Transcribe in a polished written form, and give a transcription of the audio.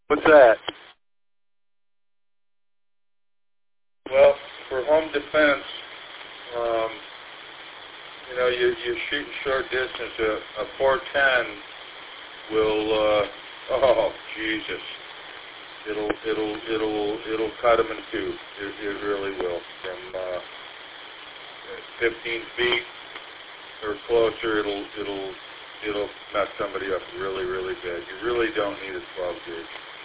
What's that? Well, for home defense, you shoot short distance. A .410 will, oh Jesus, it'll cut them in two. It really will. From 15 feet or closer, it'll mess somebody up really, really bad. You really don't need a 12 gauge.